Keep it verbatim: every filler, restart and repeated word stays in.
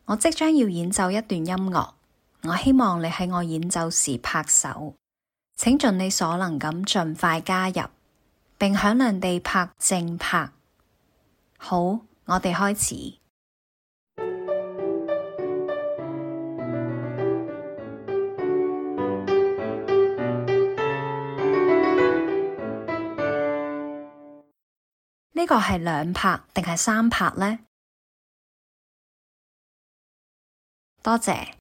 我即將要演奏一段音樂，我希望你喺我演奏時拍手，請盡你所能咁盡快加入，並響亮地拍正拍。好，我哋開始。呢個係兩拍定係三拍呢？多謝。